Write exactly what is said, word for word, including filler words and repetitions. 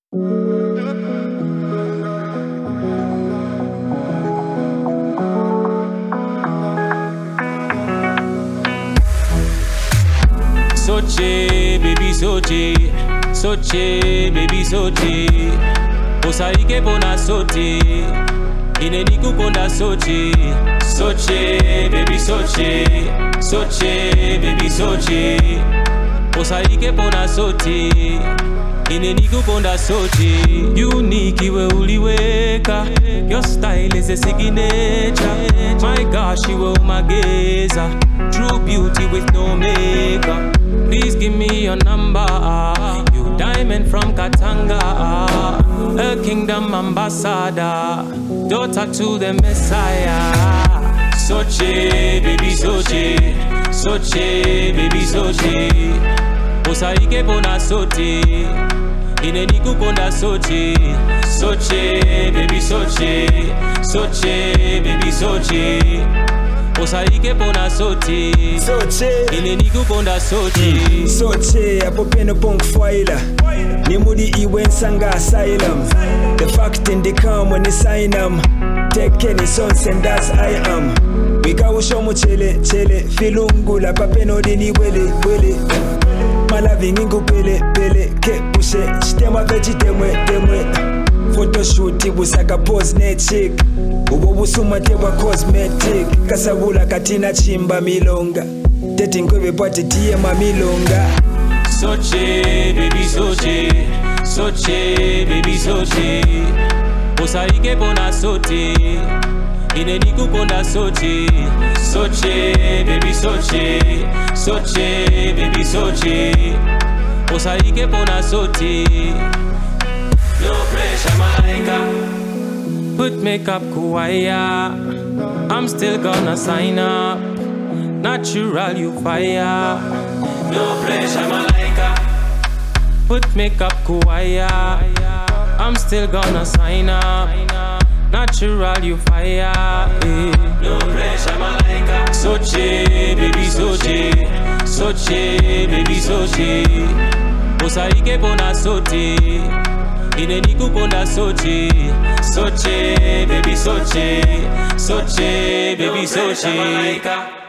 Soche, baby Soche, Soche, baby Soche. Osaike pona sote, ineniku konda Soche, Soche, baby Soche, Soche, baby Soche. Osaike pona sote, ineniku konda Soche. Unique iwe uliweka, your style is a signature. My gosh, you will mageza, true beauty with no makeup. Please give me your number. You diamond from Katanga, a kingdom ambassador, daughter to the Messiah. Soche, baby Soche, Soche, baby Soche. Osaike pona sote, ineniku konda Soche, Soche, baby Soche, Soche, baby Soche. Osaike pona sote, Soche, ineniku konda Soche. Soche, apopeno pong foila. Nimudi iwensanga asylum. The fact in the come when they sign them. Take any sons and as I am. Wika ushomo chele, chele. Filungula papeno dini wele, wele. Malaving ingo pele, pele. Ke pushe, shtema veji demwe, demwe. Photoshoot ibusaka pose ne chick. Ubo busuma tewa cosmetic. Kasabula katina chimba milonga. Teti nkwewe pati tiema milonga. Soche, baby Soche, Soche, baby Soche. Osaike pona sote, ineniku konda Soche, Soche, baby Soche, Soche, baby Soche. Osaike pona sote. No pressure, malaika. Put makeup kuwaya, I'm still gonna sign up. Natural you fire. No pressure, malaika. Put makeup kuwaya, I'm still gonna sign up. Natural you fire. Eh. No pressure, malaika. Soche, baby Soche, Soche, baby Soche. Osaike pona sote, ineniku konda Soche, Soche, baby Soche, Soche, baby Soche.